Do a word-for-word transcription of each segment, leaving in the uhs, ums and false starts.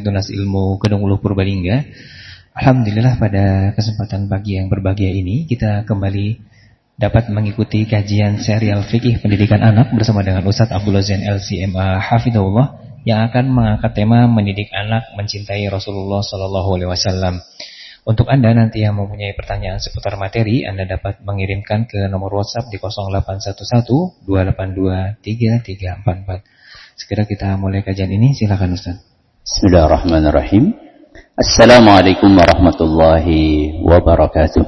Tunas Ilmu Kedung Uluh Purbalingga. Alhamdulillah pada kesempatan pagi yang berbahagia ini kita kembali dapat mengikuti kajian serial Fikih Pendidikan Anak bersama dengan Ustadz Abdullah Zain L C M A Hafidhullah yang akan mengangkat tema mendidik anak mencintai Rasulullah Sallallahu Alaihi Wasallam. Untuk Anda nanti yang mempunyai pertanyaan seputar materi, Anda dapat mengirimkan ke nomor WhatsApp di nol delapan satu satu dua delapan dua tiga tiga empat empat. Segera kita mulai kajian ini, silakan Ustaz. Bismillahirrahmanirrahim. Assalamualaikum warahmatullahi wabarakatuh.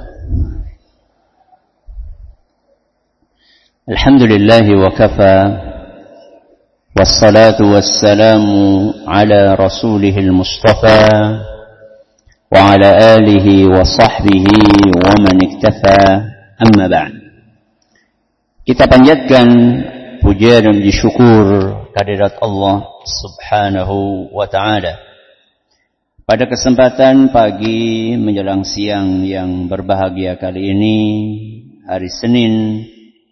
Alhamdulillahi wa kafa. Wassalatu wassalamu ala rasulihil mustafa wa ala alihi wa sahbihi wa man iktafa, amma ba'd. Kita panjatkan puja dan syukur kehadirat Allah subhanahu wa ta'ala pada kesempatan pagi menjelang siang yang berbahagia kali ini, hari Senin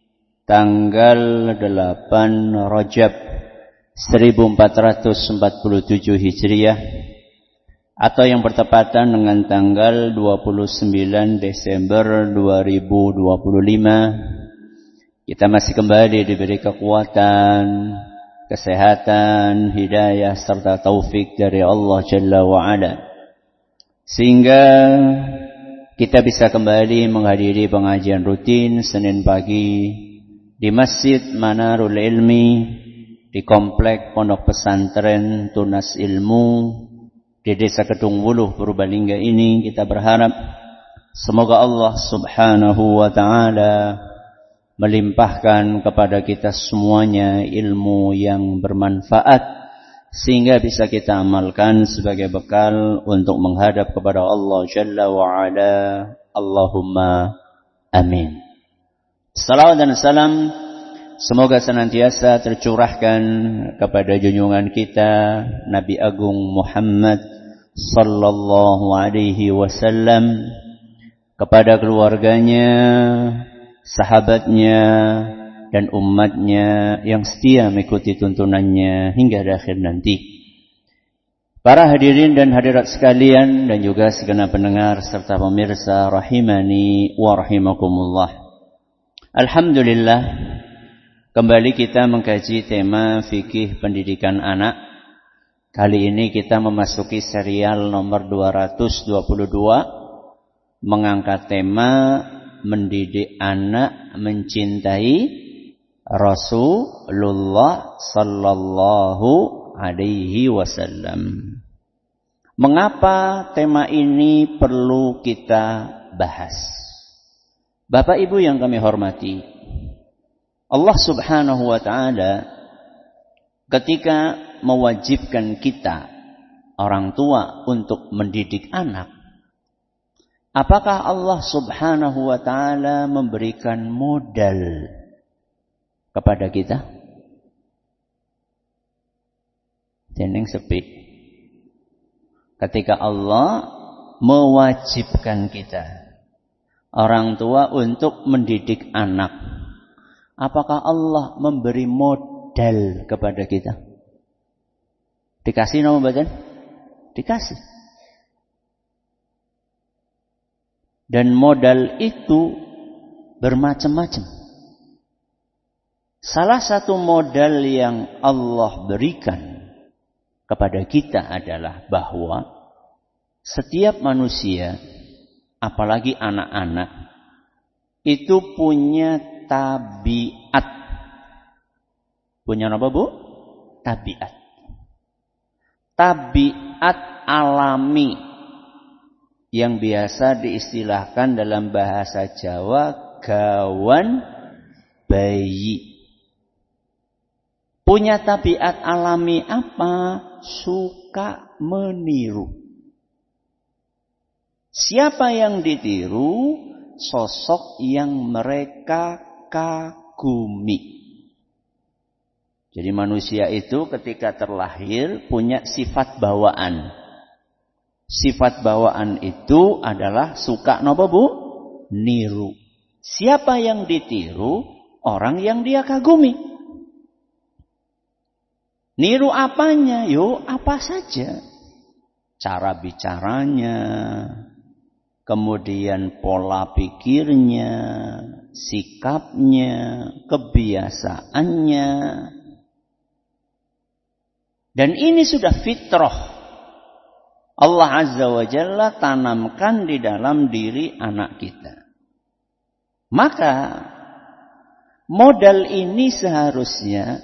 tanggal delapan Rajab seribu empat ratus empat puluh tujuh Hijriah, atau yang bertepatan dengan tanggal dua puluh sembilan Desember dua ribu dua puluh lima. Kita masih kembali diberi kekuatan, kesehatan, hidayah serta taufik dari Allah Jalla wa'ala, sehingga kita bisa kembali menghadiri pengajian rutin Senin pagi di Masjid Manarul Ilmi di Komplek Pondok Pesantren Tunas Ilmu di Desa Kedung Uluh Purbalingga ini. Kita berharap semoga Allah subhanahu wa ta'ala melimpahkan kepada kita semuanya ilmu yang bermanfaat, sehingga bisa kita amalkan sebagai bekal untuk menghadap kepada Allah Jalla wa'ala. Allahumma amin. Salawat dan salam semoga senantiasa tercurahkan kepada junjungan kita Nabi Agung Muhammad sallallahu alaihi wasallam, kepada keluarganya, sahabatnya, dan umatnya yang setia mengikuti tuntunannya hingga akhir nanti. Para hadirin dan hadirat sekalian, dan juga segenap pendengar serta pemirsa rahimani wa rahimakumullah. Alhamdulillah, kembali kita mengkaji tema fikih pendidikan anak. Kali ini kita memasuki serial nomor dua ratus dua puluh dua, mengangkat tema mendidik anak mencintai Rasulullah sallallahu alaihi wasallam. Mengapa tema ini perlu kita bahas? Bapak Ibu yang kami hormati, Allah subhanahu wa ta'ala ketika mewajibkan kita, orang tua, untuk mendidik anak, apakah Allah subhanahu wa ta'ala memberikan modal kepada kita? Jeneng sepi. Ketika Allah mewajibkan kita, orang tua, untuk mendidik anak, apakah Allah memberi modal kepada kita? Dikasih nama badan? Dikasih. Dan modal itu bermacam-macam. Salah satu modal yang Allah berikan kepada kita adalah bahwa setiap manusia, apalagi anak-anak, itu punya tabiat. Punya apa, Bu? Tabiat. Tabiat alami yang biasa diistilahkan dalam bahasa Jawa gawan bayi. Punya tabiat alami apa? Suka meniru. Siapa yang ditiru? Sosok yang mereka kagumi. Jadi manusia itu ketika terlahir punya sifat bawaan. Sifat bawaan itu adalah suka napa, Bu? Niru. Siapa yang ditiru? Orang yang dia kagumi. Niru apanya? Yo, apa saja. cara bicaranya, kemudian pola pikirnya, sikapnya, kebiasaannya. Dan ini sudah fitrah. Allah Azza wa Jalla tanamkan di dalam diri anak kita. Maka modal ini seharusnya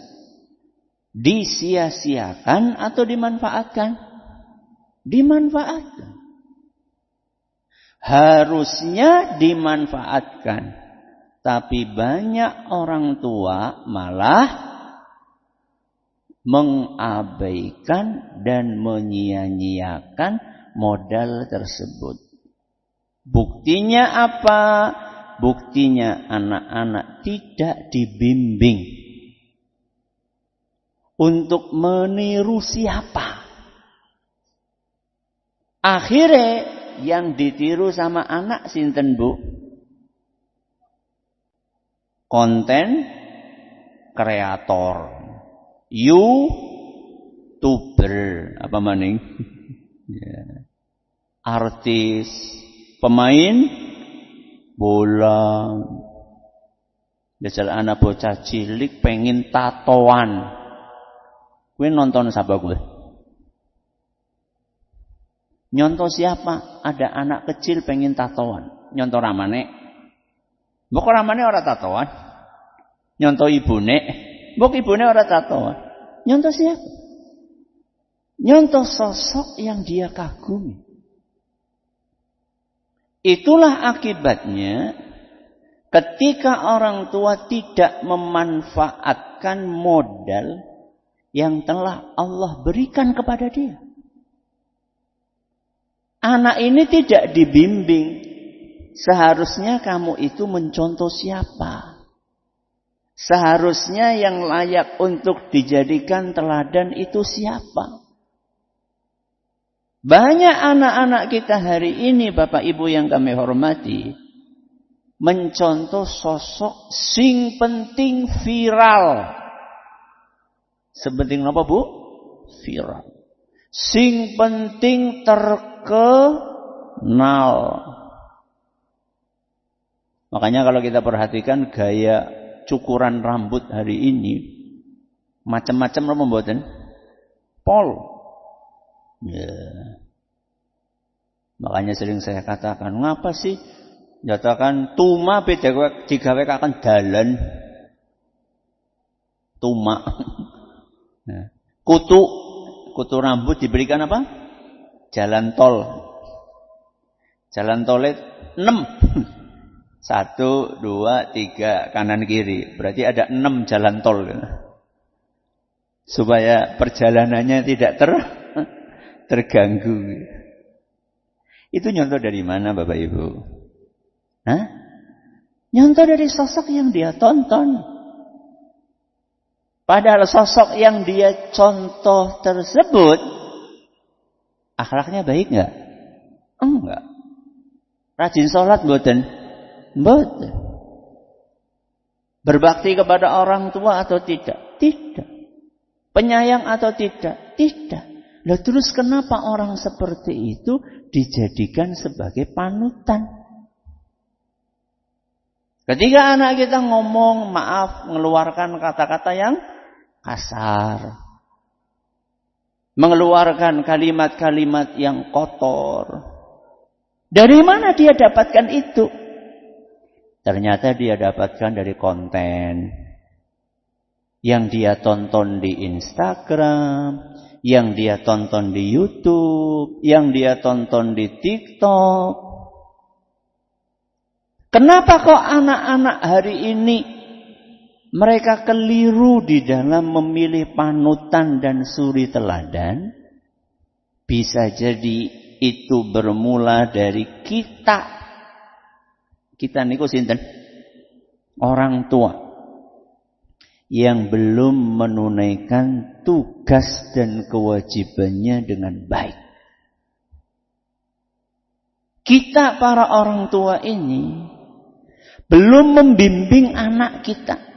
disia-siakan atau dimanfaatkan? Dimanfaatkan. Harusnya dimanfaatkan. Tapi banyak orang tua malah mengabaikan dan menyia-nyiakan modal tersebut. Buktinya apa? Buktinya anak-anak tidak dibimbing untuk meniru siapa. Akhirnya yang ditiru sama anak sinten, Bu? Konten kreator, YouTuber, apa maning? Ya. Artis, pemain bola. Jajal anak bocah cilik pengen tatoan. Kowe nonton siapa gue? Nyontoh siapa? Ada anak kecil pengen tatoan. Nyontoh ramane. Mbok ramane ora tatoan. Nyontoh ibune. Mbok ibune ora tatoan. Nyontoh siapa? Nyontoh sosok yang dia kagumi. Itulah akibatnya ketika orang tua tidak memanfaatkan modal yang telah Allah berikan kepada dia. Anak ini tidak dibimbing. Seharusnya kamu itu mencontoh siapa? Seharusnya yang layak untuk dijadikan teladan itu siapa? Banyak anak-anak kita hari ini, Bapak Ibu yang kami hormati, mencontoh sosok sing penting viral. Sepenting apa, Bu? Viral. Sing penting terkenal. Makanya kalau kita perhatikan gaya cukuran rambut hari ini, macam-macam loh membuatan pol. Ya. Makanya sering saya katakan, ngapa sih nyatakan tuma beda digawe kakan dalan. Tuma. Nah, kutu, kutu rambut diberikan apa? Jalan tol. Jalan tolnya enam. Satu, dua, tiga, kanan kiri. Berarti ada enam jalan tol. Supaya perjalanannya tidak ter, terganggu. Itu nyontoh dari mana Bapak Ibu? Hah? Nyontoh dari sosok yang dia tonton. Padahal sosok yang dia contoh tersebut akhlaknya baik enggak? Enggak. Rajin sholat mboten? Mboten. Berbakti kepada orang tua atau tidak? Tidak. Penyayang atau tidak? Tidak. Lah terus kenapa orang seperti itu dijadikan sebagai panutan? Ketika anak kita ngomong, maaf, mengeluarkan kata-kata yang kasar, mengeluarkan kalimat-kalimat yang kotor, dari mana dia dapatkan itu? Ternyata dia dapatkan dari konten yang dia tonton di Instagram, yang dia tonton di YouTube, yang dia tonton di TikTok. Kenapa kok anak-anak hari ini mereka keliru di dalam memilih panutan dan suri teladan? Bisa jadi itu bermula dari kita. Kita niku sinten? Orang tua yang belum menunaikan tugas dan kewajibannya dengan baik. Kita para orang tua ini belum membimbing anak kita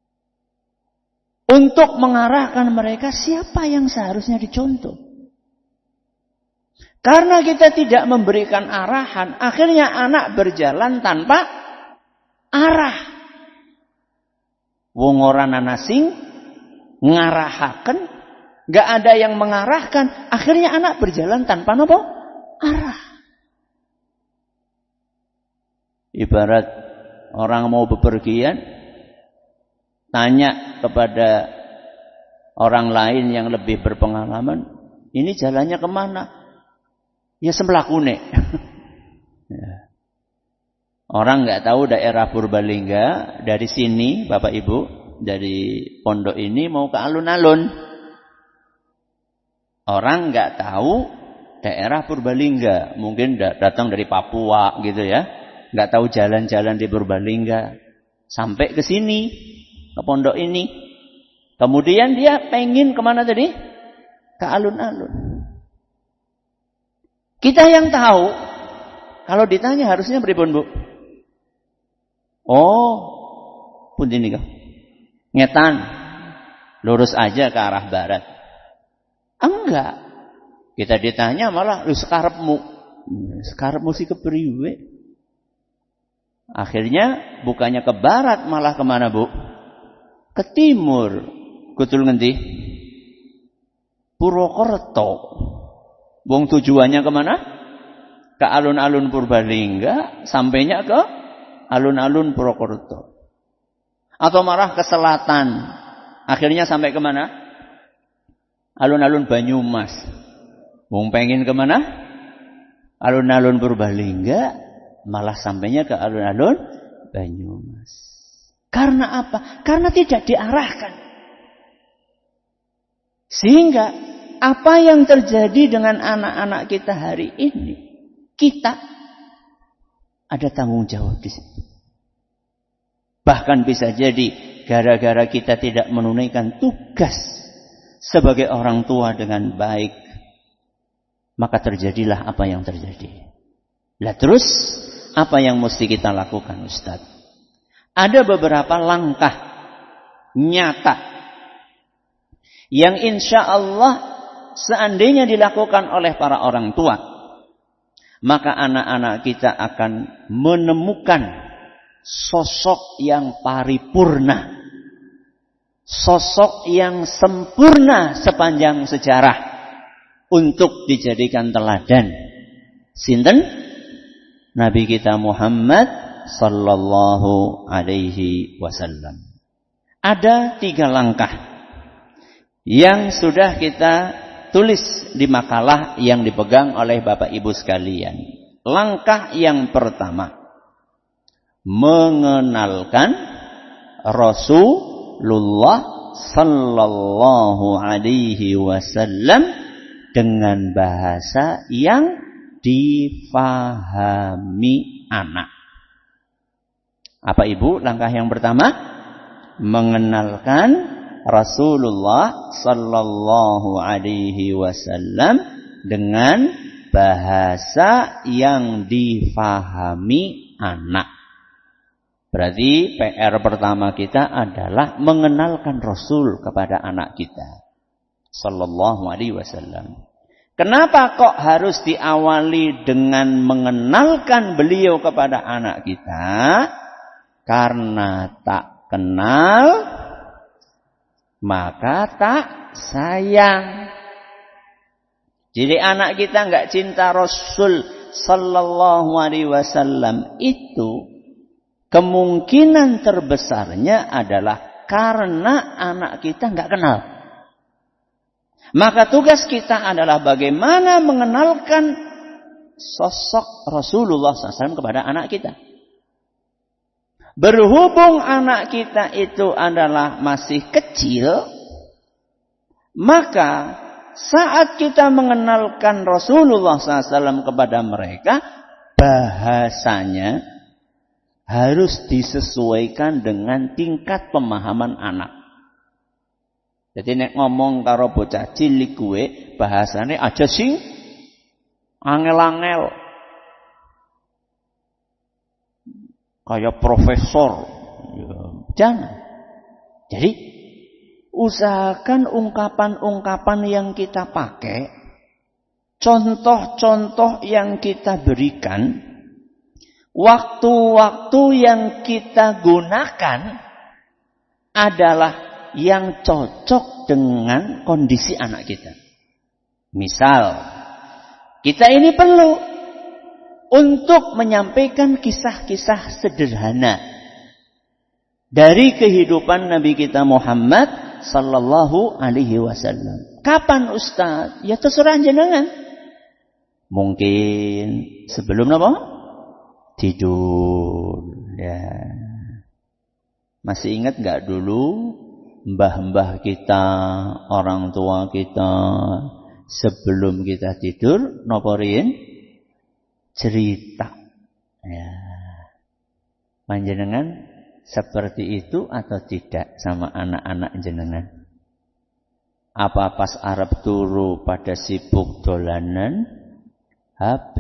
untuk mengarahkan mereka siapa yang seharusnya dicontoh. Karena kita tidak memberikan arahan, akhirnya anak berjalan tanpa arah. Wong ora ana sing ngarahaken, enggak ada yang mengarahkan, akhirnya anak berjalan tanpa napa? Arah. Ibarat orang mau bepergian, tanya kepada orang lain yang lebih berpengalaman, ini jalannya kemana? Ya semblakune. Ya. Orang nggak tahu daerah Purbalingga, dari sini Bapak Ibu, dari pondok ini mau ke alun-alun. Orang nggak tahu daerah Purbalingga, mungkin datang dari Papua gitu ya, nggak tahu jalan-jalan di Purbalingga, sampai ke sini, ke pondok ini. Kemudian dia pengen kemana tadi? Ke alun-alun. Kita yang tahu, kalau ditanya harusnya pripun, Bu? Oh, pundi nika. Ngetan, lurus aja ke arah barat. Enggak. Kita ditanya malah, lu sekarepmu. Sekarepmu sih kepriwe? Akhirnya bukannya ke barat, malah kemana, Bu? Ke timur. Kutul ngendi? Purwokerto. Wong tujuannya kemana? Ke alun-alun Purbalingga, sampainya ke alun-alun Purwokerto. Atau malah ke selatan. Akhirnya sampai kemana? Alun-alun Banyumas. Wong pengen kemana? Alun-alun Purbalingga, malah sampainya ke alun-alun Banyumas. Karena apa? Karena tidak diarahkan. Sehingga apa yang terjadi dengan anak-anak kita hari ini, kita ada tanggung jawab di sini. Bahkan bisa jadi gara-gara kita tidak menunaikan tugas sebagai orang tua dengan baik, maka terjadilah apa yang terjadi. Lah terus apa yang mesti kita lakukan, Ustaz? Ada beberapa langkah nyata yang insya Allah seandainya dilakukan oleh para orang tua, maka anak-anak kita akan menemukan sosok yang paripurna, sosok yang sempurna sepanjang sejarah untuk dijadikan teladan. Sinten? Nabi kita Muhammad sallallahu alaihi wasallam. Ada tiga langkah yang sudah kita tulis di makalah yang dipegang oleh Bapak Ibu sekalian. Langkah yang pertama, mengenalkan Rasulullah sallallahu alaihi wasallam dengan bahasa yang difahami anak. Apa Ibu langkah yang pertama? Mengenalkan Rasulullah sallallahu alaihi wasallam dengan bahasa yang difahami anak. Berarti P R pertama kita adalah mengenalkan Rasul kepada anak kita sallallahu alaihi wasallam. Kenapa kok harus diawali dengan mengenalkan beliau kepada anak kita? Karena tak kenal maka tak sayang. Jadi anak kita enggak cinta Rasul sallallahu alaihi wasallam itu kemungkinan terbesarnya adalah karena anak kita enggak kenal. Maka tugas kita adalah bagaimana mengenalkan sosok Rasulullah sallallahu alaihi wasallam kepada anak kita. Berhubung anak kita itu adalah masih kecil, maka saat kita mengenalkan Rasulullah sallallahu alaihi wasallam kepada mereka, bahasanya harus disesuaikan dengan tingkat pemahaman anak. Jadi nek ngomong karo bocah cilik kuwe, bahasane aja sing angel-angel. Kayak profesor. Jangan. Jadi usahakan ungkapan-ungkapan yang kita pakai contoh-contoh yang kita berikan, waktu-waktu yang kita gunakan adalah yang cocok dengan kondisi anak kita. Misal, kita ini perlu untuk menyampaikan kisah-kisah sederhana dari kehidupan Nabi kita Muhammad sallallahu alaihi wasallam. Kapan Ustaz? Ya terserah jenengan. Mungkin sebelum apa? Tidur. Ya. Masih ingat enggak dulu mbah-mbah kita, orang tua kita sebelum kita tidur napa riyen? Cerita. Ya. Panjenengan seperti itu atau tidak sama anak-anak jenengan? Apa pas Arab turu pada sibuk dolanan H P?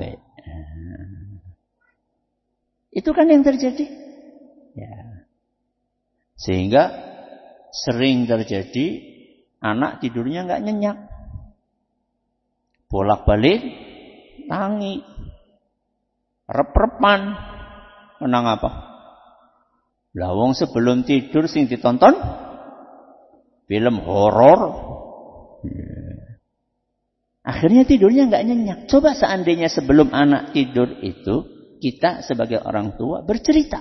Itu kan yang terjadi. Ya. Sehingga sering terjadi anak tidurnya enggak nyenyak. Bolak-balik tangi. Rep-repan. Menang apa? Lah wong sebelum tidur sing ditonton film horor. Akhirnya tidurnya enggak nyenyak. Coba seandainya sebelum anak tidur itu kita sebagai orang tua bercerita.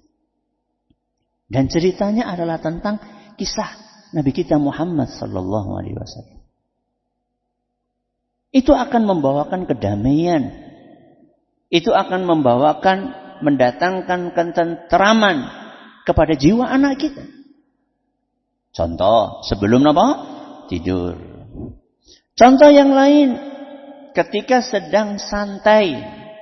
Dan ceritanya adalah tentang kisah Nabi kita Muhammad sallallahu alaihi wasallam. Itu akan membawakan kedamaian. Itu akan membawakan, mendatangkan ketentraman kepada jiwa anak kita. Contoh, sebelum apa? Tidur. Contoh yang lain, ketika sedang santai,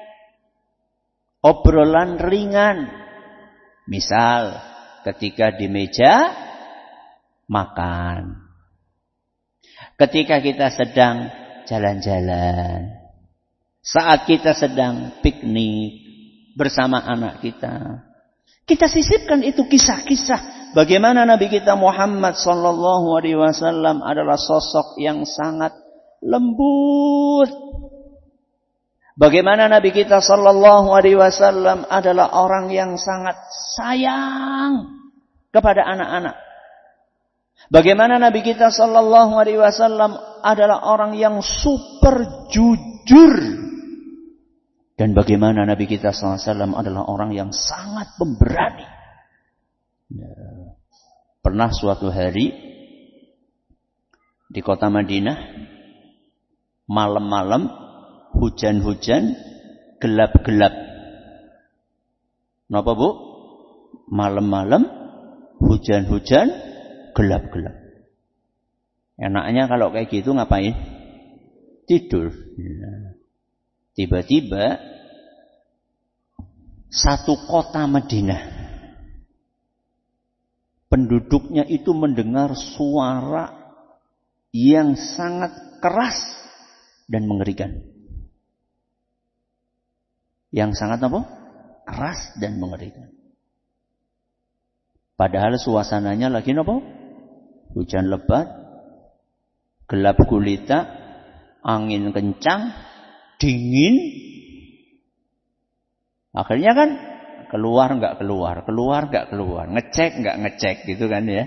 obrolan ringan. Misal, ketika di meja makan. Ketika kita sedang jalan-jalan. Saat kita sedang piknik bersama anak kita. Kita sisipkan itu kisah-kisah. Bagaimana Nabi kita Muhammad sallallahu alaihi wasallam adalah sosok yang sangat lembut. Bagaimana Nabi kita sallallahu alaihi wasallam adalah orang yang sangat sayang kepada anak-anak. Bagaimana Nabi kita sallallahu alaihi wasallam adalah orang yang super jujur. Dan bagaimana Nabi kita sallallahu alaihi wasallam adalah orang yang sangat pemberani. Ya. Pernah suatu hari di kota Madinah, malam-malam hujan-hujan, gelap-gelap. Napa Bu? Malam-malam hujan-hujan, gelap-gelap. Enaknya kalau kayak gitu ngapain? Tidur. Ya. Tiba-tiba satu kota Madinah, penduduknya itu mendengar suara yang sangat keras dan mengerikan. Yang sangat apa? Keras dan mengerikan. Padahal suasananya lagi apa? Hujan lebat, gelap gulita, angin kencang, dingin. Akhirnya kan keluar enggak keluar, keluar enggak keluar, ngecek enggak ngecek gitu kan ya.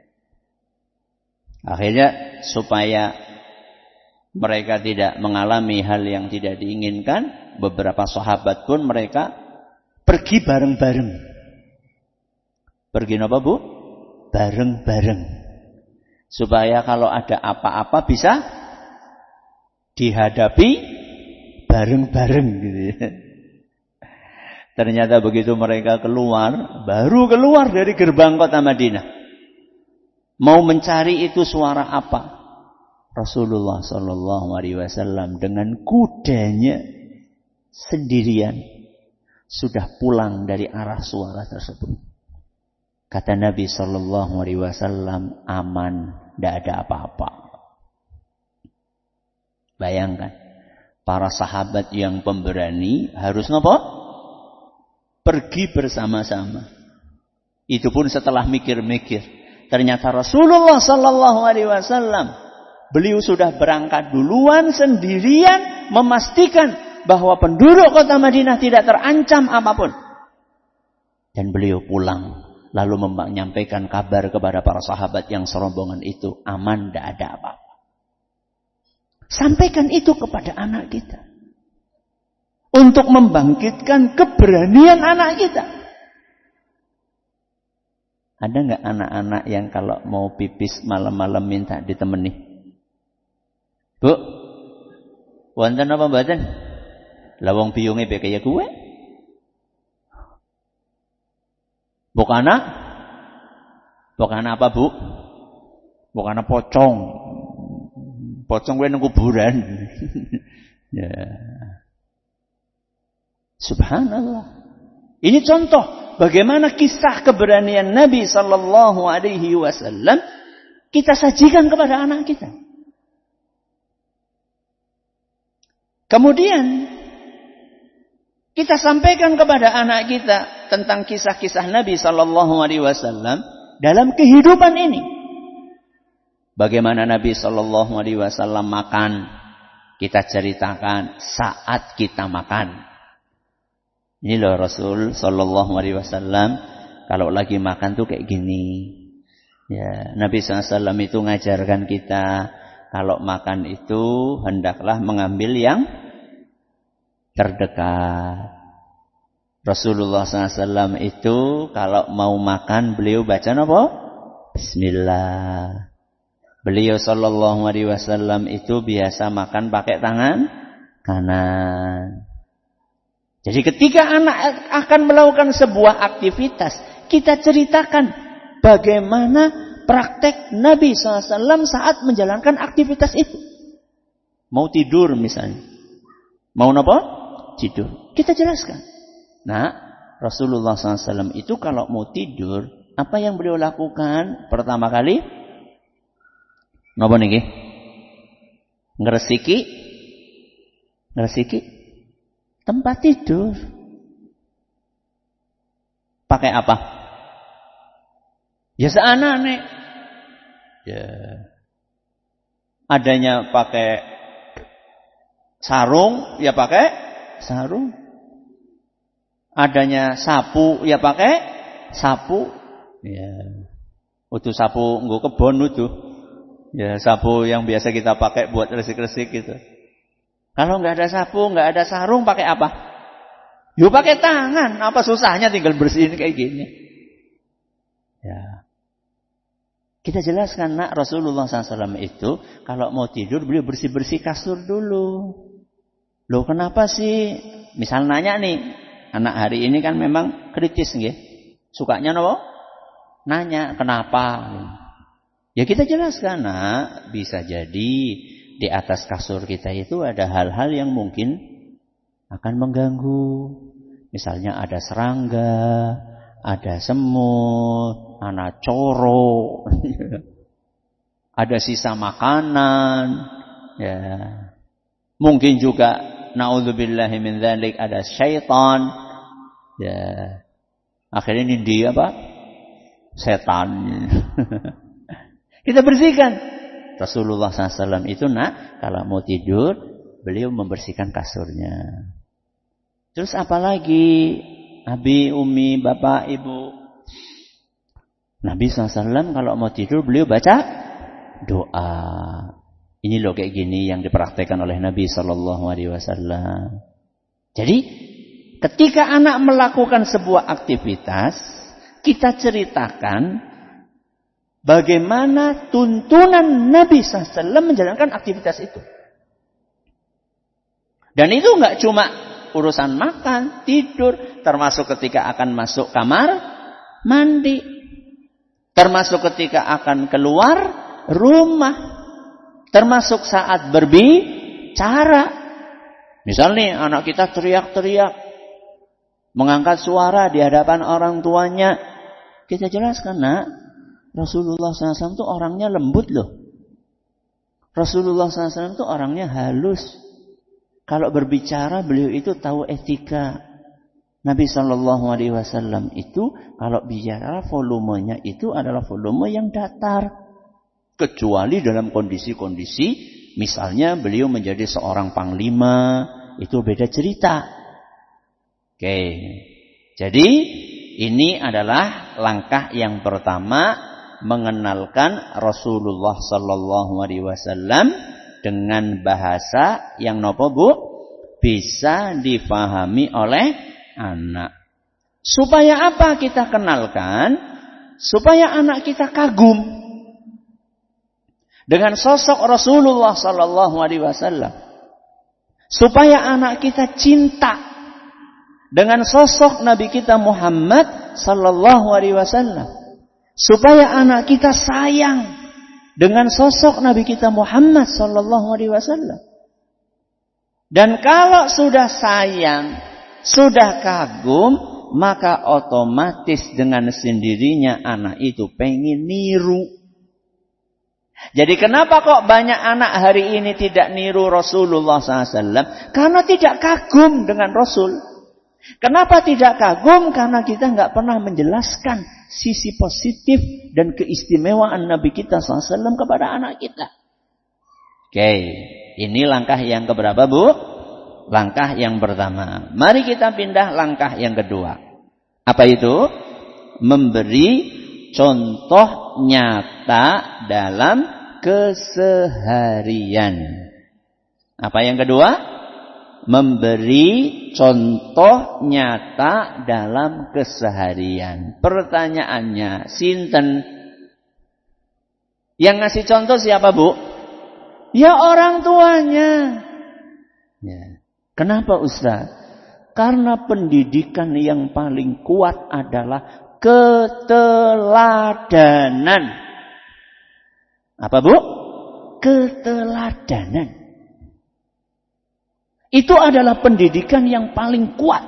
Akhirnya supaya mereka tidak mengalami hal yang tidak diinginkan, beberapa sahabat pun mereka pergi bareng-bareng. Pergi apa Bu? Bareng-bareng. Supaya kalau ada apa-apa bisa dihadapi bareng-bareng gitu ya. Ternyata begitu mereka keluar, baru keluar dari gerbang kota Madinah, mau mencari itu suara apa? Rasulullah sallallahu alaihi wasallam dengan kudanya sendirian sudah pulang dari arah suara tersebut. Kata Nabi sallallahu alaihi wasallam, aman, tidak ada apa-apa. Bayangkan, para sahabat yang pemberani harus ngapa? Pergi bersama-sama. Itu pun setelah mikir-mikir. Ternyata Rasulullah sallallahu alaihi wasallam, beliau sudah berangkat duluan sendirian memastikan bahwa penduduk kota Madinah tidak terancam apapun. Dan beliau pulang lalu menyampaikan kabar kepada para sahabat yang serombongan itu, aman, tidak ada apa-apa. Sampaikan itu kepada anak kita. Untuk membangkitkan keberanian anak kita. Ada nggak anak-anak yang kalau mau pipis malam-malam minta ditemani? Bu, wonten apa mboten? Lawang biyunge be kaya gue? Bukana? Bukana apa, Bu? Bukana pocong. Pocong gue nang kuburan. Ya. Subhanallah. Ini contoh bagaimana kisah keberanian Nabi sallallahu alaihi wasallam kita sajikan kepada anak kita. Kemudian kita sampaikan kepada anak kita tentang kisah-kisah Nabi sallallahu alaihi wasallam dalam kehidupan ini. Bagaimana Nabi sallallahu alaihi wasallam makan, kita ceritakan saat kita makan. Ini loh Rasul sallallahu alaihi wasallam kalau lagi makan tuh kayak gini. Ya, Nabi sallallahu alaihi wasallam itu ngajarkan kita kalau makan itu hendaklah mengambil yang terdekat. Rasulullah sallallahu alaihi wasallam itu kalau mau makan beliau baca apa? Bismillah. Beliau sallallahu alaihi wasallam itu biasa makan pakai tangan kanan. Jadi ketika anak akan melakukan sebuah aktivitas, kita ceritakan bagaimana praktek Nabi sallallahu alaihi wasallam saat menjalankan aktivitas itu. Mau tidur misalnya. Mau apa? Tidur. Kita jelaskan. Nah, Rasulullah sallallahu alaihi wasallam itu kalau mau tidur, apa yang beliau lakukan? Pertama kali, napa niki? Ngresiki, ngresiki tempat tidur. Pakai apa? Ya seanane. Ya. Adanya pakai sarung, ya pakai sarung. Adanya sapu, ya pakai sapu. Ya. Utuh sapu nggo kebon utuh. Ya, sapu yang biasa kita pakai buat resik-resik gitu. Kalau nggak ada sapu, nggak ada sarung, pakai apa? Yuk pakai tangan. Apa susahnya tinggal bersihin kayak gini? Ya. Kita jelaskan, nak, Rasulullah sallallahu alaihi wasallam itu kalau mau tidur beliau bersih-bersih kasur dulu. Loh kenapa sih? Misal nanya nih, anak hari ini kan memang kritis nggih. Sukanya nopo? Nanya kenapa? Ya kita jelaskan, nak, bisa jadi di atas kasur kita itu ada hal-hal yang mungkin akan mengganggu. Misalnya ada serangga, ada semut, ada coro, ada sisa makanan, ya. Mungkin juga naudzubillahi min dzalik ada syaitan. Ya. Akhirnya ini dia apa? Setan. Kita bersihkan. Rasulullah sallallahu alaihi wasallam itu, nak, kalau mau tidur beliau membersihkan kasurnya. Terus apalagi abi, umi, bapak, ibu? Nabi sallallahu alaihi wasallam kalau mau tidur beliau baca doa. Ini loh kayak gini yang dipraktekkan oleh Nabi sallallahu alaihi wasallam. Jadi ketika anak melakukan sebuah aktivitas, kita ceritakan bagaimana tuntunan Nabi sallallahu alaihi wasallam menjalankan aktivitas itu. Dan itu enggak cuma urusan makan, tidur, termasuk ketika akan masuk kamar mandi, termasuk ketika akan keluar rumah, termasuk saat berbicara. Misal nih anak kita teriak-teriak, mengangkat suara di hadapan orang tuanya, kita jelaskan, nak, Rasulullah sallallahu alaihi wasallam itu orangnya lembut loh. Rasulullah sallallahu alaihi wasallam itu orangnya halus. Kalau berbicara beliau itu tahu etika. Nabi sallallahu alaihi wasallam itu kalau bicara volumenya itu adalah volume yang datar. Kecuali dalam kondisi-kondisi Misalnya beliau menjadi seorang panglima, itu beda cerita. Oke. Jadi ini adalah langkah yang pertama mengenalkan Rasulullah sallallahu alaihi wasallam dengan bahasa yang nopo Bu bisa dipahami oleh anak. Supaya apa kita kenalkan? Supaya anak kita kagum dengan sosok Rasulullah sallallahu alaihi wasallam. Supaya anak kita cinta dengan sosok Nabi kita Muhammad sallallahu alaihi wasallam. Supaya anak kita sayang dengan sosok Nabi kita Muhammad sallallahu alaihi wasallam. Dan kalau sudah sayang, sudah kagum, maka otomatis dengan sendirinya anak itu pengen niru. Jadi kenapa kok banyak anak hari ini tidak niru Rasulullah sallallahu alaihi wasallam? Karena tidak kagum dengan Rasul. Kenapa tidak kagum? Karena kita nggak pernah menjelaskan sisi positif dan keistimewaan Nabi kita sallallahu alaihi wasallam kepada anak kita. Oke, ini langkah yang keberapa Bu? Langkah yang pertama. Mari kita pindah langkah yang kedua. Apa itu? Memberi contoh nyata dalam keseharian. Apa yang kedua? Memberi contoh nyata dalam keseharian. Pertanyaannya, sinten? Yang ngasih contoh siapa Bu? Ya orang tuanya. Ya. Kenapa Ustaz? Karena pendidikan yang paling kuat adalah keteladanan. Apa Bu? Keteladanan. Itu adalah pendidikan yang paling kuat.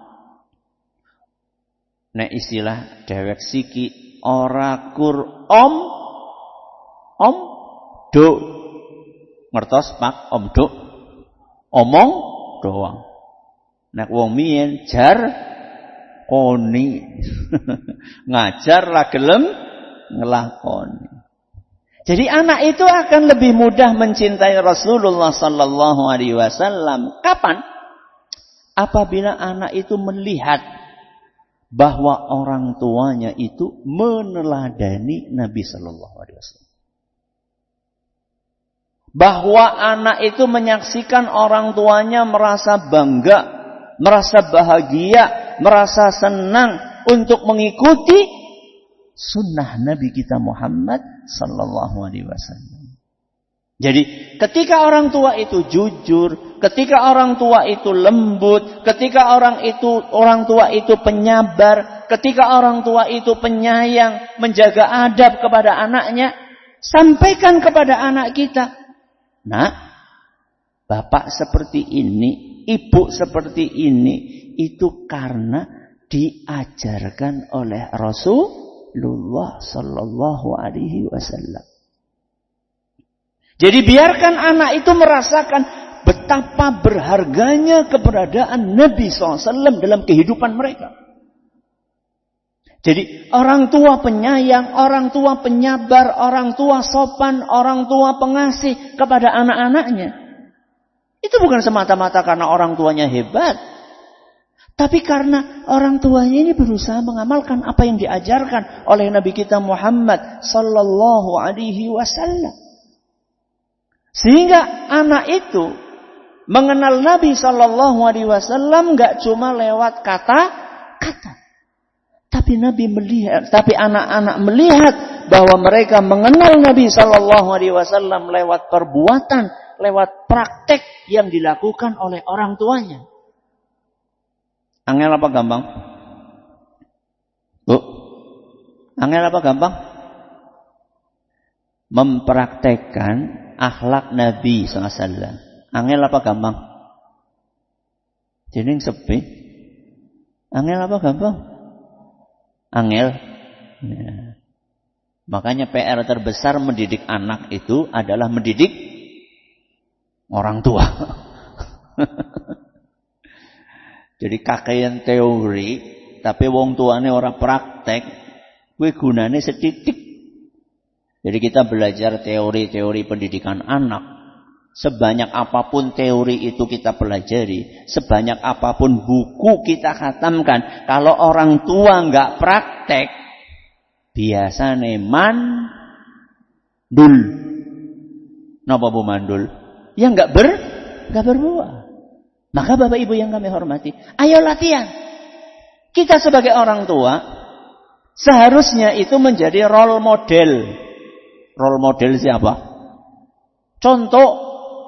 Nek istilah dewek siki ora kur om om do. Ngertos Pak om do? Omong doang. Nek wong mien jar koni. Ngajar ra gelem ngelakoni. Jadi anak itu akan lebih mudah mencintai Rasulullah sallallahu alaihi wasallam. Kapan? Apabila anak itu melihat bahwa orang tuanya itu meneladani Nabi sallallahu alaihi wasallam. Bahwa anak itu menyaksikan orang tuanya merasa bangga, merasa bahagia, merasa senang untuk mengikuti sunnah Nabi kita Muhammad sallallahu alaihi wasallam. Jadi ketika orang tua itu jujur, ketika orang tua itu lembut, ketika orang itu orang tua itu penyabar, ketika orang tua itu penyayang, menjaga adab kepada anaknya, sampaikan kepada anak kita. Nah, bapak seperti ini, ibu seperti ini, itu karena diajarkan oleh Rasulullah sallallahu alaihi wasallam. Jadi biarkan anak itu merasakan betapa berharganya keberadaan Nabi sallallahu alaihi wasallam dalam kehidupan mereka. Jadi orang tua penyayang, orang tua penyabar, orang tua sopan, orang tua pengasih kepada anak-anaknya. Itu bukan semata-mata karena orang tuanya hebat. Tapi karena orang tuanya ini berusaha mengamalkan apa yang diajarkan oleh Nabi kita Muhammad sallallahu alaihi wasallam. Sehingga anak itu mengenal Nabi sallallahu alaihi wasallam enggak cuma lewat kata-kata. Tapi Nabi melihat, tapi anak-anak melihat bahwa mereka mengenal Nabi sallallahu alaihi wasallam lewat perbuatan, lewat praktek yang dilakukan oleh orang tuanya. Angel apa gampang? Bu, angel apa gampang? Mempraktekkan akhlak Nabi sallallahu alaihi wasallam. Angel apa gampang? Jeneng sepi. Angel apa gampang? Angel. Ya. Makanya P R terbesar mendidik anak itu adalah mendidik orang tua. Jadi kakean teori, tapi wong tuane ora praktek, kuwi gunane setitik. Jadi kita belajar teori-teori pendidikan anak, Sebanyak apapun teori itu kita pelajari, sebanyak apapun buku kita khatamkan, kalau orang tua nggak praktek, biasanya mandul. Napa bu mandul? Ya nggak ber, nggak berbuah. Maka Bapak Ibu yang kami hormati, ayo latihan. Kita sebagai orang tua seharusnya itu menjadi role model. Role model siapa? Contoh.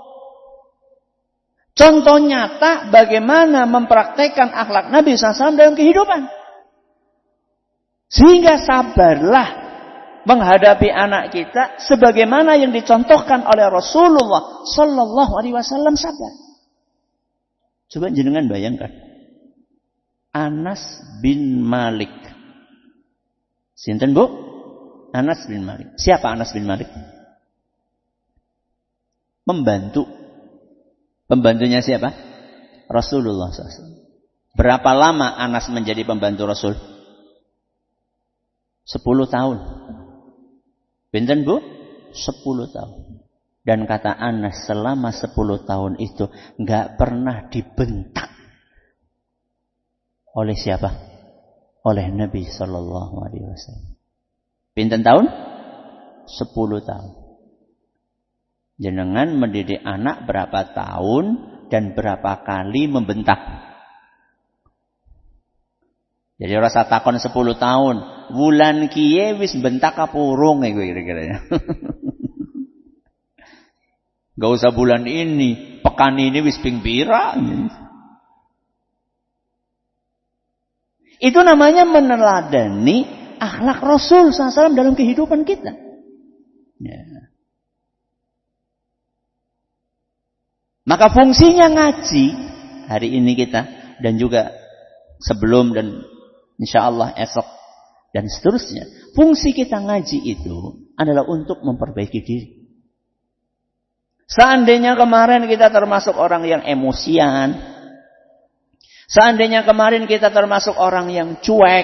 Contoh nyata bagaimana mempraktekkan akhlak Nabi shallallahu alaihi wasallam dalam kehidupan. Sehingga sabarlah menghadapi anak kita sebagaimana yang dicontohkan oleh Rasulullah Sallallahu Alaihi Wasallam. Sabar. Coba jenengan bayangkan. Anas bin Malik. Sinten bu? Anas bin Malik. Siapa Anas bin Malik? Pembantu. Pembantunya siapa? Rasulullah shallallahu alaihi wasallam. Berapa lama Anas menjadi pembantu Rasul? Sepuluh tahun. Pinten bu? Sepuluh tahun. Dan kata Anas selama sepuluh tahun itu nggak pernah dibentak oleh siapa? Oleh Nabi Sallallahu Alaihi Wasallam. Pinten tahun? Sepuluh tahun. Jenengan mendidik anak berapa tahun dan berapa kali membentak? Jadi rasa takon sepuluh tahun. Wulan kiye wis bentak apa urung ya kira-kira ya. Gak usah bulan ini, pekan ini wis ping pira. Itu namanya meneladani akhlak Rasul shallallahu alaihi wasallam dalam kehidupan kita. Ya. Maka fungsinya ngaji hari ini kita dan juga sebelum dan insya Allah esok dan seterusnya. Fungsi kita ngaji itu adalah untuk memperbaiki diri. Seandainya kemarin kita termasuk orang yang emosian, seandainya kemarin kita termasuk orang yang cuek,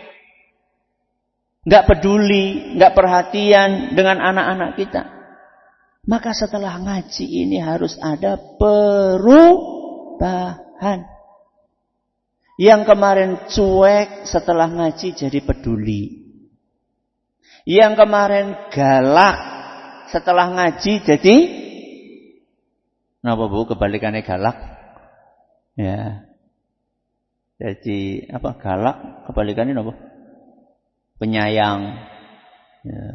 nggak peduli, nggak perhatian dengan anak-anak kita, maka setelah ngaji ini harus ada perubahan. Yang kemarin cuek setelah ngaji jadi peduli. Yang kemarin galak setelah ngaji jadi, kenapa bu kebalikannya galak? Ya, jadi apa galak kebalikannya apa? Penyayang. Ya.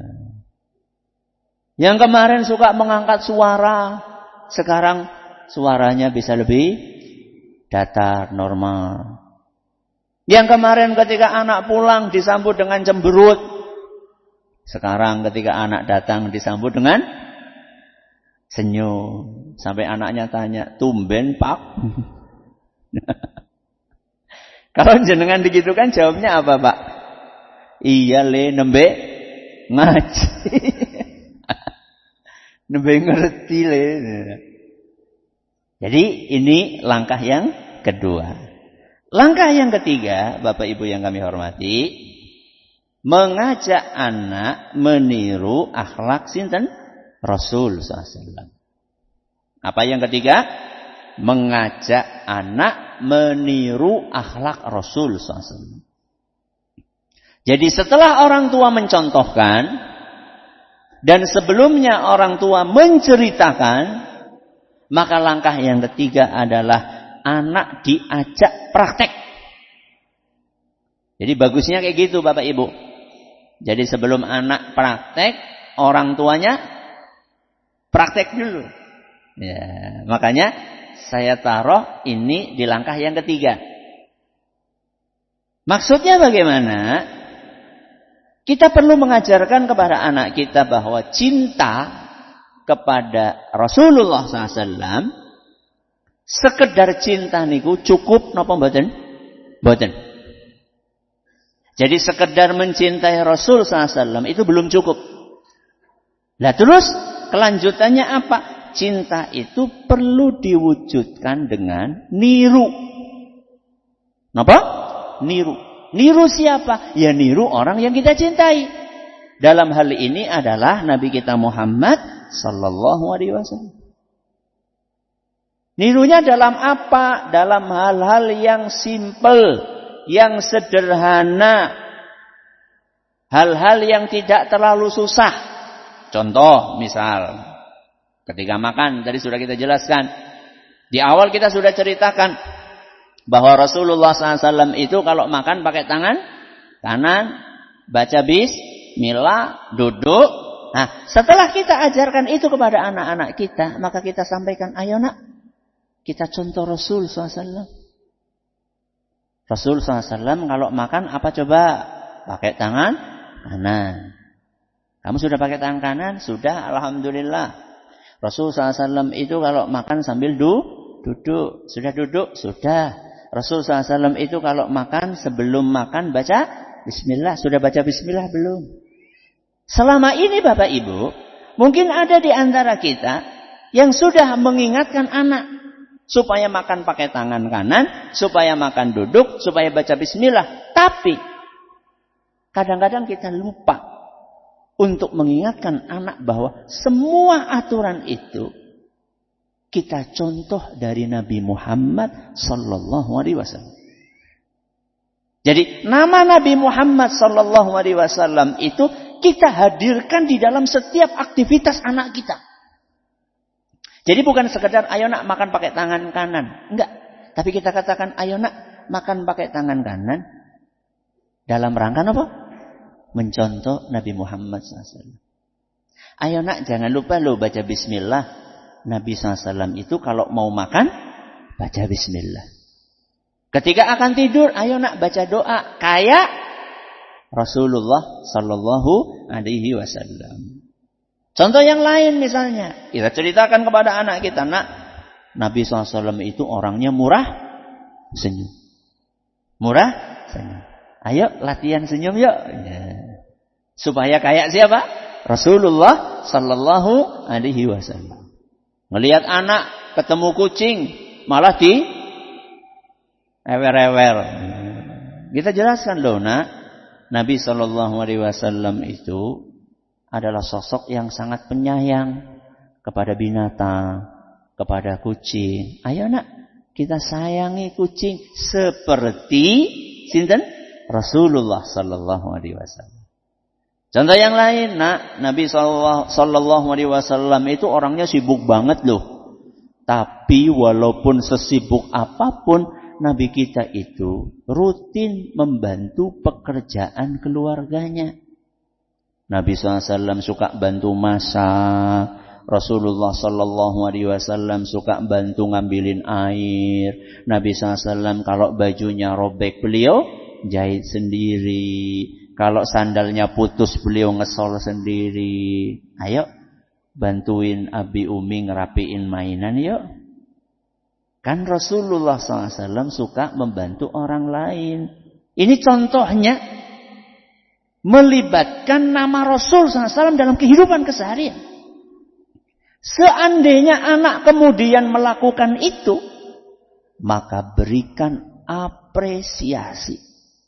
Yang kemarin suka mengangkat suara, sekarang suaranya bisa lebih datar, normal. Yang kemarin ketika anak pulang disambut dengan cemberut, sekarang ketika anak datang disambut dengan senyum. Sampai anaknya tanya, tumben pak? Kalau jenengan begitu kan jawabnya apa pak? Iya le nembe ngaji. Nembe ngerti le. Jadi ini langkah yang kedua. Langkah yang ketiga, Bapak Ibu yang kami hormati, mengajak anak meniru akhlak sinten? Rasul sallallahu alaihi wasallam. Apa yang ketiga? Mengajak anak meniru akhlak Rasul sallallahu alaihi wasallam. Jadi setelah orang tua mencontohkan dan sebelumnya orang tua menceritakan, maka langkah yang ketiga adalah anak diajak praktek. Jadi bagusnya kayak gitu Bapak Ibu. Jadi sebelum anak praktek, orang tuanya praktek dulu. Ya, makanya saya taruh ini di langkah yang ketiga. Maksudnya bagaimana? Kita perlu mengajarkan kepada anak kita bahwa cinta kepada Rasulullah sallallahu alaihi wasallam, sekedar cinta niku cukup napa mboten? Mboten. Jadi sekedar mencintai Rasul sallallahu alaihi wasallam itu belum cukup. Lah terus kelanjutannya apa? Cinta itu perlu diwujudkan dengan niru. Napa? Niru. Niru siapa? Ya niru orang yang kita cintai. Dalam hal ini adalah Nabi kita Muhammad sallallahu alaihi wasallam. Nirunya dalam apa? Dalam hal-hal yang simple, yang sederhana. Hal-hal yang tidak terlalu susah. Contoh misal, ketika makan, tadi sudah kita jelaskan. Di awal kita sudah ceritakan bahwa Rasulullah shallallahu alaihi wasallam itu kalau makan pakai tangan kanan, baca bismillah, duduk. Nah, setelah kita ajarkan itu kepada anak-anak kita, maka kita sampaikan, ayo nak, kita contoh Rasul shallallahu alaihi wasallam. Rasul shallallahu alaihi wasallam kalau makan apa coba? Pakai tangan kanan. Kamu sudah pakai tangan kanan? Sudah, alhamdulillah. Rasul shallallahu alaihi wasallam itu kalau makan sambil du, duduk. Sudah duduk? Sudah. Rasul shallallahu alaihi wasallam itu kalau makan sebelum makan baca bismillah. Sudah baca bismillah belum? Selama ini Bapak Ibu, mungkin ada di antara kita yang sudah mengingatkan anak supaya makan pakai tangan kanan, supaya makan duduk, supaya baca bismillah. Tapi kadang-kadang kita lupa untuk mengingatkan anak bahwa semua aturan itu kita contoh dari Nabi Muhammad sallallahu alaihi wasallam. Jadi nama Nabi Muhammad sallallahu alaihi wasallam itu kita hadirkan di dalam setiap aktivitas anak kita. Jadi bukan sekedar ayo nak makan pakai tangan kanan. Enggak. Tapi kita katakan ayo nak makan pakai tangan kanan. Dalam rangka apa? Mencontoh Nabi Muhammad sallallahu alaihi wasallam. Ayo nak jangan lupa lo baca bismillah. Nabi sallallahu alaihi wasallam itu kalau mau makan baca bismillah. Ketika akan tidur ayo nak baca doa. Kayak Rasulullah sallallahu alaihi wasallam. Contoh yang lain misalnya, kita ceritakan kepada anak kita, nak, Nabi sallallahu alaihi wasallam itu orangnya murah senyum. Murah senyum. Ayo latihan senyum yuk. Ya. Supaya kayak siapa? Rasulullah sallallahu alaihi wasallam. Ngelihat anak ketemu kucing malah di ewer-ewer. Kita jelaskan loh, nak. Nabi sallallahu alaihi wasallam itu adalah sosok yang sangat penyayang kepada binatang, kepada kucing. Ayo nak, kita sayangi kucing seperti sinten? Rasulullah sallallahu alaihi wasallam. Contoh yang lain, nak, Nabi sallallahu alaihi wasallam itu orangnya sibuk banget loh. Tapi walaupun sesibuk apapun, Nabi kita itu rutin membantu pekerjaan keluarganya. Nabi sallallahu alaihi wasallam suka bantu masak. Rasulullah sallallahu alaihi wasallam suka bantu ngambilin air. Nabi sallallahu alaihi wasallam kalau bajunya robek beliau jahit sendiri. Kalau sandalnya putus beliau ngesol sendiri. Ayo bantuin Abi Umi ngerapiin mainan yuk. Kan Rasulullah sallallahu alaihi wasallam suka membantu orang lain. Ini contohnya melibatkan nama Rasul sallallahu alaihi wasallam dalam kehidupan keseharian. Seandainya anak kemudian melakukan itu, maka berikan apresiasi.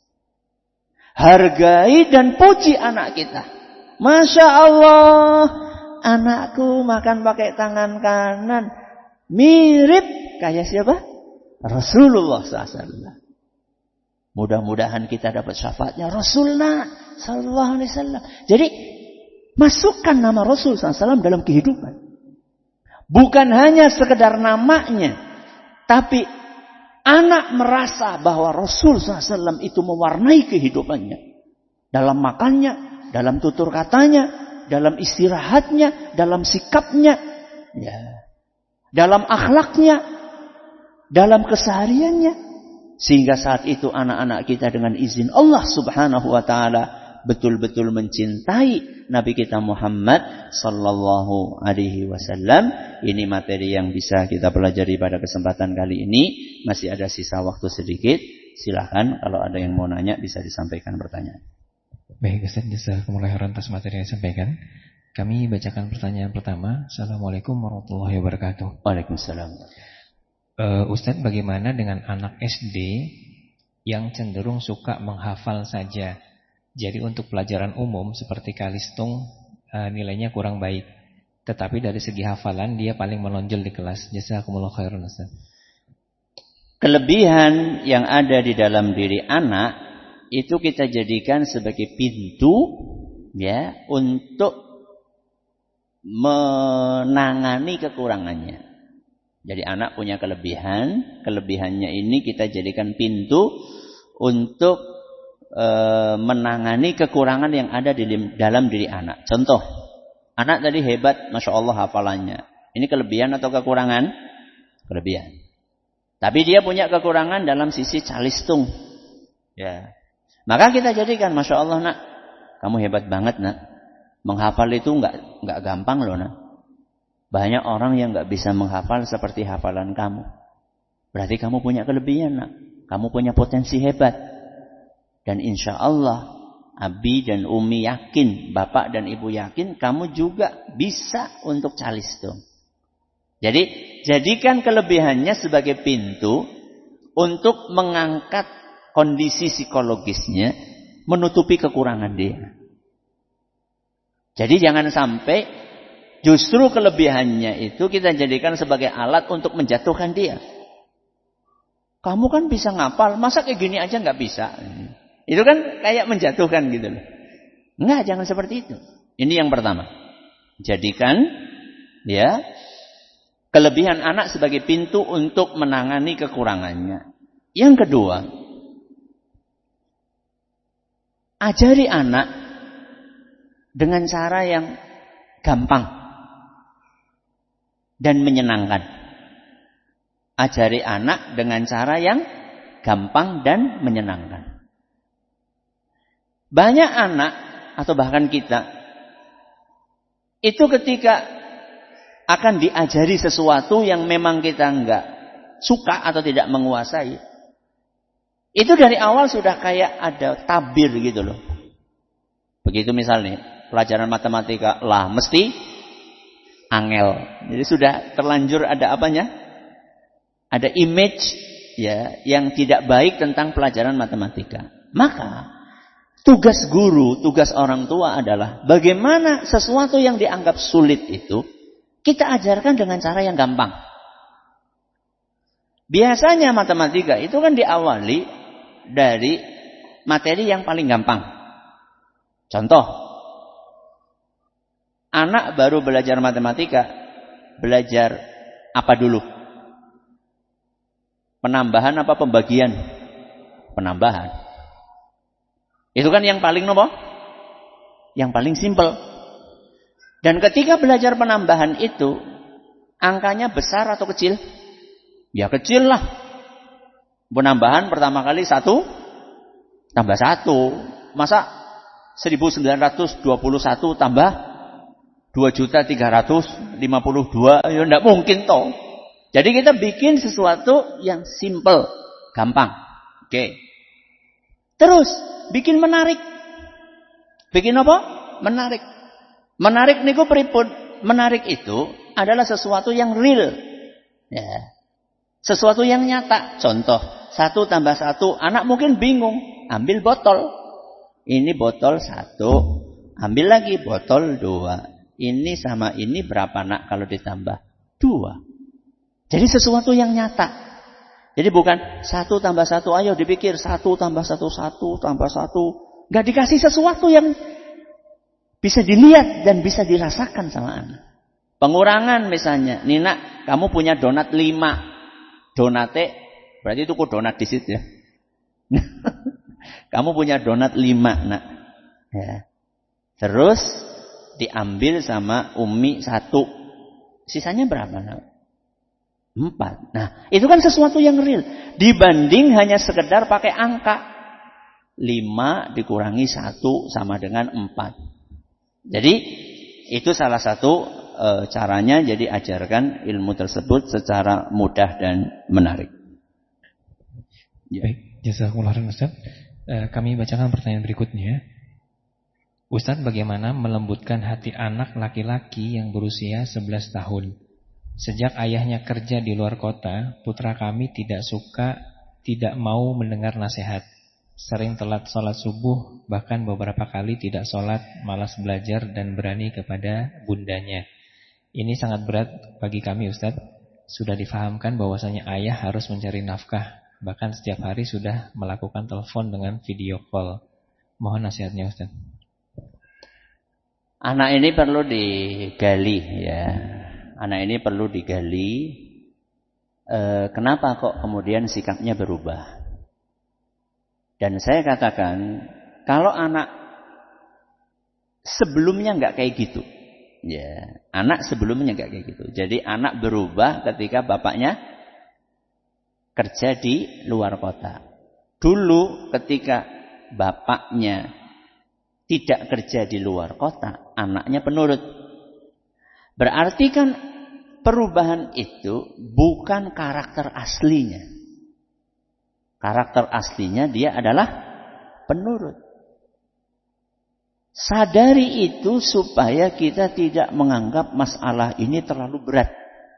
Hargai dan puji anak kita. Masya Allah, anakku makan pakai tangan kanan. Mirip kayak siapa? Rasulullah sallallahu alaihi wasallam. Mudah-mudahan kita dapat syafaatnya Rasulullah sallallahu alaihi wasallam. Jadi masukkan nama Rasul sallallahu alaihi wasallam dalam kehidupan. Bukan hanya sekedar namanya, tapi anak merasa bahwa Rasul sallallahu alaihi wasallam itu mewarnai kehidupannya. Dalam makannya, dalam tutur katanya, dalam istirahatnya, dalam sikapnya, ya. Dalam akhlaknya, dalam kesehariannya. Sehingga saat itu anak-anak kita dengan izin Allah subhanahu wa ta'ala betul-betul mencintai Nabi kita Muhammad sallallahu alaihi wasallam. Ini materi yang bisa kita pelajari pada kesempatan kali ini. Masih ada sisa waktu sedikit. Silahkan kalau ada yang mau nanya bisa disampaikan pertanyaan. Baik Ustaz, jazakumullah khairan atas materi yang disampaikan. Kami bacakan pertanyaan pertama. Assalamualaikum warahmatullahi wabarakatuh. Waalaikumsalam. Uh, Ustaz, bagaimana dengan anak S D yang cenderung suka menghafal saja? Jadi untuk pelajaran umum seperti kalistung uh, nilainya kurang baik. tetapi dari segi hafalan dia paling menonjol di kelas. Jazakumullah khairan Ustaz. Kelebihan yang ada di dalam diri anak itu kita jadikan sebagai pintu ya untuk menangani kekurangannya. Jadi anak punya kelebihan, kelebihannya ini kita jadikan pintu untuk e, menangani kekurangan yang ada di dalam diri anak. Contoh, anak tadi hebat, masya Allah hafalannya. Ini kelebihan atau kekurangan? Kelebihan. Tapi dia punya kekurangan dalam sisi calistung. Ya. Maka kita jadikan, masya Allah nak, kamu hebat banget nak. Menghafal itu nggak nggak gampang loh nak. Banyak orang yang nggak bisa menghafal seperti hafalan kamu. Berarti kamu punya kelebihan nak. Kamu punya potensi hebat. Dan insya Allah Abi dan Umi yakin, Bapak dan Ibu yakin, kamu juga bisa untuk calistung. Jadi jadikan kelebihannya sebagai pintu untuk mengangkat kondisi psikologisnya, menutupi kekurangan dia. Jadi jangan sampai justru kelebihannya itu kita jadikan sebagai alat untuk menjatuhkan dia. Kamu kan bisa ngapal, masa kayak gini aja nggak bisa? Itu kan kayak menjatuhkan gitu loh. Enggak, jangan seperti itu. Ini yang pertama. Jadikan ya kelebihan anak sebagai pintu untuk menangani kekurangannya. Yang kedua, ajari anak dengan cara yang gampang dan menyenangkan. Ajari anak dengan cara yang gampang dan menyenangkan. Banyak anak atau bahkan kita itu ketika akan diajari sesuatu yang memang kita enggak suka atau tidak menguasai, itu dari awal sudah kayak ada tabir gitu loh. Begitu misalnya pelajaran matematika lah mesti angel. Jadi sudah terlanjur ada apanya? Ada image ya yang tidak baik tentang pelajaran matematika. Maka tugas guru, tugas orang tua adalah bagaimana sesuatu yang dianggap sulit itu kita ajarkan dengan cara yang gampang. Biasanya matematika itu kan diawali dari materi yang paling gampang. Contoh, anak baru belajar matematika, belajar apa dulu? Penambahan apa pembagian? Penambahan. Itu kan yang paling nopo? Yang paling simpel. Dan ketika belajar penambahan itu, angkanya besar atau kecil? Ya kecil lah. Penambahan pertama kali satu, tambah satu. Masa seribu sembilan ratus dua puluh satu tambah dua juta tiga ratus lima puluh dua? Ya enggak mungkin toh. Jadi kita bikin sesuatu yang simple, gampang. Oke. Terus bikin menarik. Bikin apa? Menarik. Menarik niku pripun? Menarik itu adalah sesuatu yang real. Ya. Sesuatu yang nyata. Contoh, satu tambah satu, anak mungkin bingung. Ambil botol. Ini botol satu. Ambil lagi botol dua. Ini sama ini berapa nak kalau ditambah? Dua. Jadi sesuatu yang nyata. Jadi bukan satu tambah satu, ayo dipikir. Satu tambah satu, satu tambah satu. Gak dikasih sesuatu yang bisa dilihat dan bisa dirasakan sama anak. Pengurangan misalnya. Nina, kamu punya donat lima. Donate, berarti itu kok donat di situ ya. Kamu punya donat lima nak. Ya. Terus diambil sama Umi satu. Sisanya berapa nak? Empat. Nah, itu kan sesuatu yang real. Dibanding hanya sekedar pakai angka. Lima dikurangi satu sama dengan empat. Jadi, itu salah satu e, caranya. Jadi, ajarkan ilmu tersebut secara mudah dan menarik. Ya. Baik, jazakumullah khairan Ustaz. E, kami bacakan pertanyaan berikutnya. Ustaz, bagaimana melembutkan hati anak laki-laki yang berusia sebelas tahun? Sejak ayahnya kerja di luar kota, putra kami tidak suka, tidak mau mendengar nasihat. Sering telat sholat subuh, bahkan beberapa kali tidak sholat, malas belajar dan berani kepada bundanya. Ini sangat berat bagi kami Ustaz. Sudah difahamkan bahwasanya ayah harus mencari nafkah. Bahkan setiap hari sudah melakukan telepon dengan video call. Mohon nasihatnya Ustaz. Anak ini perlu digali ya. Anak ini perlu digali. E, kenapa kok kemudian sikapnya berubah? Dan saya katakan, kalau anak sebelumnya nggak kayak gitu, ya, anak sebelumnya nggak kayak gitu. Jadi anak berubah ketika bapaknya kerja di luar kota. Dulu ketika bapaknya tidak kerja di luar kota, anaknya penurut. Berarti kan perubahan itu bukan karakter aslinya. Karakter aslinya dia adalah penurut. Sadari itu supaya kita tidak menganggap masalah ini terlalu berat.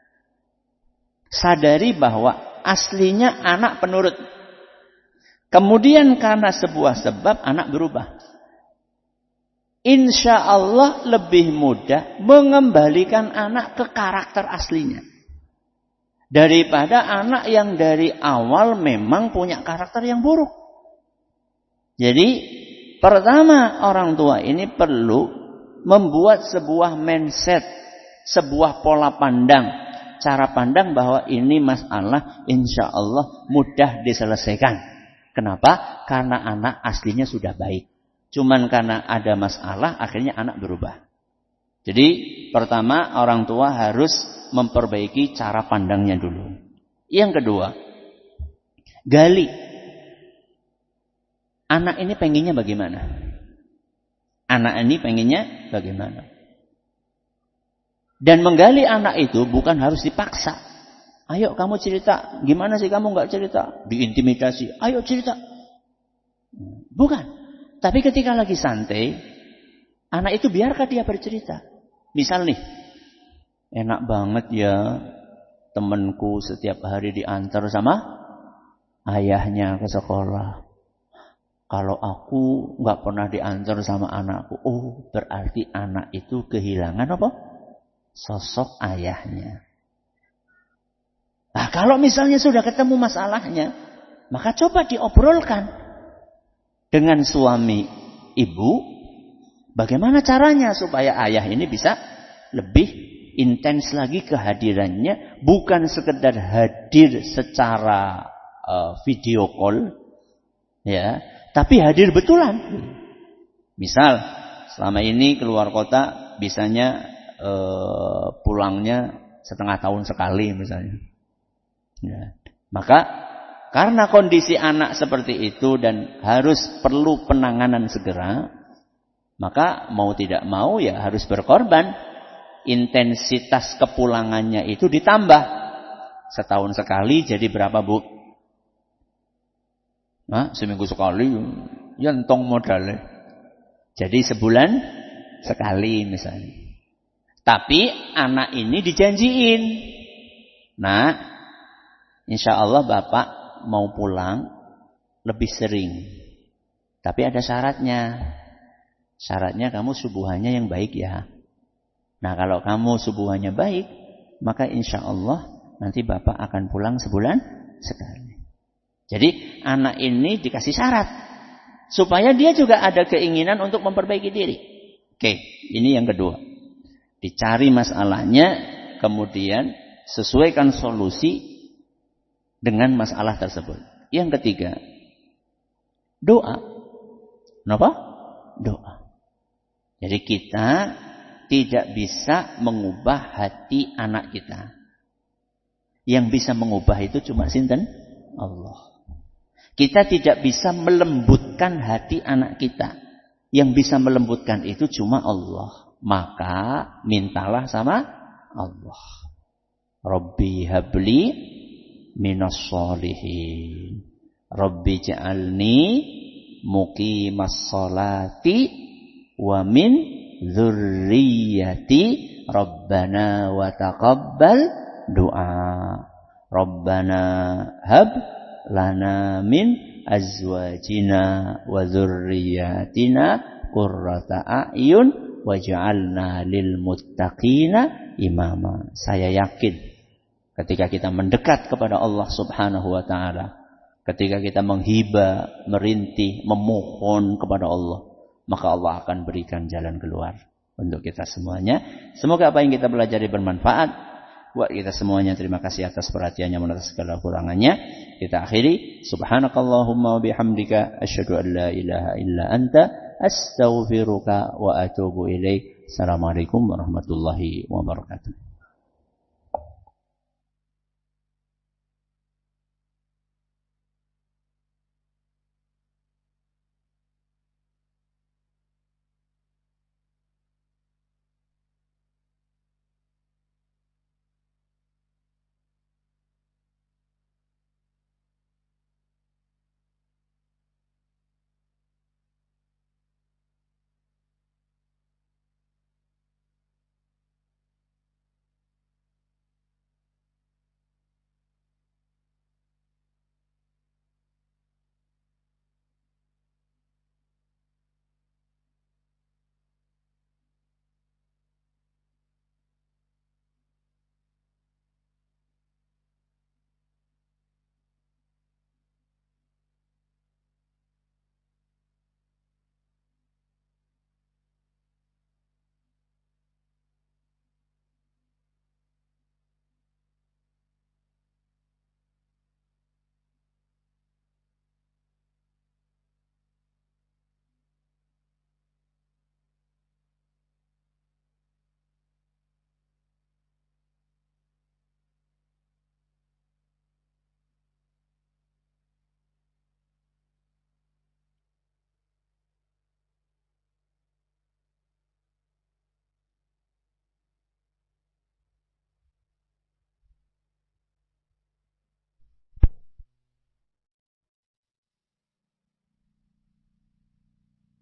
Sadari bahwa aslinya anak penurut. Kemudian karena sebuah sebab anak berubah. Insya Allah lebih mudah mengembalikan anak ke karakter aslinya. Daripada anak yang dari awal memang punya karakter yang buruk. Jadi pertama orang tua ini perlu membuat sebuah mindset, sebuah pola pandang, cara pandang bahwa ini masalah insya Allah mudah diselesaikan. Kenapa? Karena anak aslinya sudah baik. Cuman karena ada masalah akhirnya anak berubah. Jadi pertama orang tua harus memperbaiki cara pandangnya dulu. Yang kedua, gali. Anak ini pengennya bagaimana? Anak ini pengennya bagaimana? Dan menggali anak itu bukan harus dipaksa. Ayo kamu cerita. Gimana sih kamu gak cerita? Diintimidasi. Ayo cerita. Bukan. Tapi ketika lagi santai, anak itu biarkan dia bercerita. Misal nih, enak banget ya temanku setiap hari diantar sama ayahnya ke sekolah. Kalau aku gak pernah diantar sama anakku, oh berarti anak itu kehilangan apa? Sosok ayahnya. Nah kalau misalnya sudah ketemu masalahnya, maka coba diobrolkan dengan suami ibu, bagaimana caranya supaya ayah ini bisa lebih intens lagi kehadirannya, bukan sekedar hadir secara uh, video call, ya, tapi hadir betulan. Misal selama ini keluar kota bisanya uh, pulangnya setengah tahun sekali misalnya, ya. Maka karena kondisi anak seperti itu dan harus perlu penanganan segera, maka mau tidak mau ya harus berkorban. Intensitas kepulangannya itu ditambah. Setahun sekali jadi berapa bu? Nah, seminggu sekali, ya entong modalnya. Jadi sebulan sekali misalnya. Tapi anak ini dijanjiin. Nah, insya Allah bapak mau pulang lebih sering. Tapi ada syaratnya. Syaratnya kamu subuhannya yang baik ya. Nah kalau kamu subuhannya baik, maka insya Allah nanti bapak akan pulang sebulan sekali. Jadi anak ini dikasih syarat. Supaya dia juga ada keinginan untuk memperbaiki diri. Oke, ini yang kedua. Dicari masalahnya, kemudian sesuaikan solusi dengan masalah tersebut. Yang ketiga, doa. Kenapa? Doa. Jadi kita tidak bisa mengubah hati anak kita. Yang bisa mengubah itu cuma sinten? Allah. Kita tidak bisa melembutkan hati anak kita. Yang bisa melembutkan itu cuma Allah. Maka mintalah sama Allah. Rabbi habli minas sholihin. Rabbi ja'alni muqimas sholati wa min dzurriyyati Rabbana wa taqabbal du'a. Rabbana hab lana min azwajina wa dzurriyyatina qurrata a'yun waj'alna lil muttaqina imama. Saya yakin ketika kita mendekat kepada Allah Subhanahu wa taala, ketika kita menghibah, merintih, memohon kepada Allah, maka Allah akan berikan jalan keluar untuk kita semuanya. Semoga apa yang kita pelajari bermanfaat buat kita semuanya. Terima kasih atas perhatiannya, atas segala kurangannya. Kita akhiri. Subhanakallahumma wa bihamdika asyhadu an la ilaha illa anta astaghfiruka wa atubu ilaik. Assalamualaikum warahmatullahi wabarakatuh.